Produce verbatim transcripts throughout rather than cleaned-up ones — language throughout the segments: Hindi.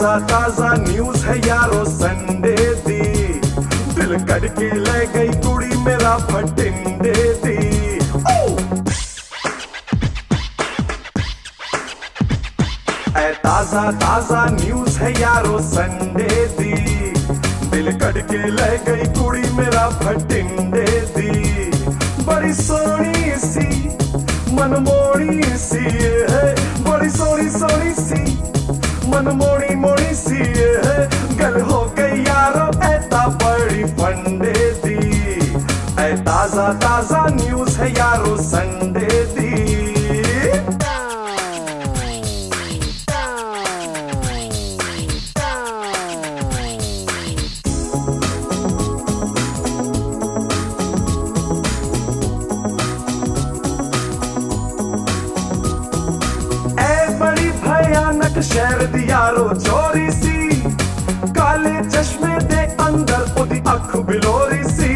ताजा ताजा न्यूज है यारो संडे दी, दिल कट के ले गई कुड़ी मेरा भटिंडे दी। ऐ ताजा ताजा न्यूज है यारो संडे दी, दिल कट के ले गई कुड़ी मेरा भटिंडे दी। बड़ी सोहनी सी मनमोड़ी सी है, बड़ी सोहनी सोहनी सी मनमोड़ी मोड़ी सी है, गल हो गई यारो ऐता बड़ी फंडे दी। ऐ ताजा ताजा न्यूज है यारो संडे दी। भयानक शहर दी यारो चोरी सी, काले चश्मे दे अंदर ओदी अख बिलोरी सी।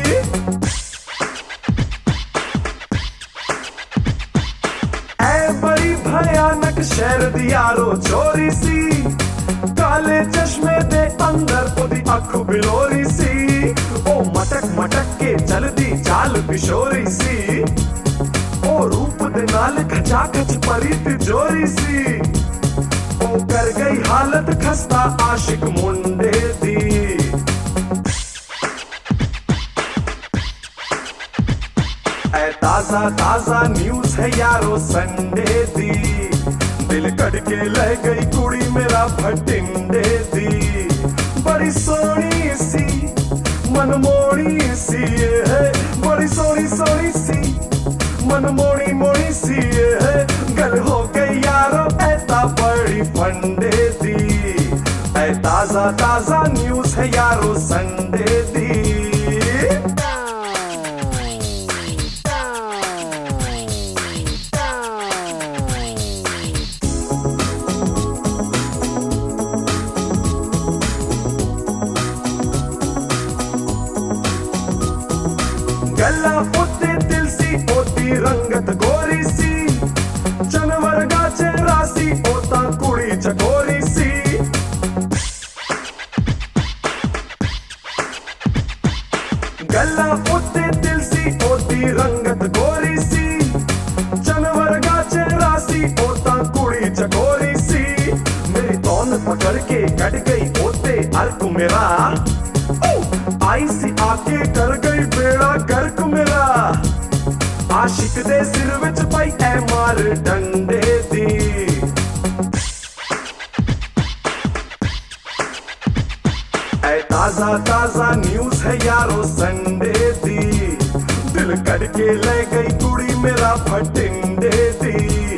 ऐ बड़ी भयानक शहर दी यारो चोरी सी, काले चश्मे दे अंदर ओदी अख बिलोरी सी। ओ मटक मटक के चलदी चाल बिशोरी सी, ओ रूप दे नाल खचा खच परी तिजोरी सी। ओ कर गई हालत खस्ता आशिक मुंडे दी। ऐ ताजा ताजा न्यूज है यारो संडे दी, दिल कट के ले गई कुड़ी मेरा भटिंडे दी। बड़ी सोहनी सी मनमोड़ी सी है, बड़ी सोहनी सोहनी सी मनमोड़ी मोड़ी सी है, गल हो गई यारो ऐता बड़ी फंडे दी। ऐ ताजा ताजा न्यूज है यारो संडे दी। गला उत्ते दिल सी ओती रंगत गोरी सी, जनवर गा चेहरा सी ओता कुड़ी चकोरी सी। गला उत्ते दिल सी ओती रंगत गोरी सी, जनवर गा चेहरा सी ओता कुड़ी चकोरी सी। मेरी तौन पकड़ के कट गई ओते अर्क मेरा, आई सी आके कर गई बेड़ा गर्क मेरा। आशिक दे सिर विच पाई ऐ मार डंडे दी। ऐ ताजा ताजा न्यूज है यारो संडे दी, दिल कट के ले गई कुड़ी मेरा भटिंडे दी।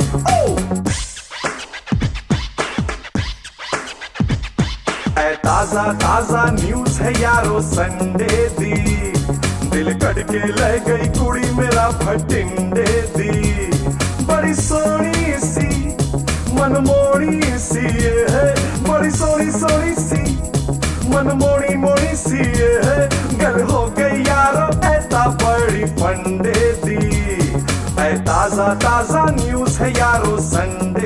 ऐ ताजा ताजा न्यूज है यारो संडे दी, दिल कट के ले गई कुड़ी मेरा भटिंडे दी। बड़ी सोहनी सी मनमोड़ी सी है, बड़ी सोहनी सोहनी सी मनमोड़ी मोड़ी सी है, गल हो गई यारो ऐता बड़ी फंडे दी। ऐ ताजा ताजा न्यूज है यारो संडे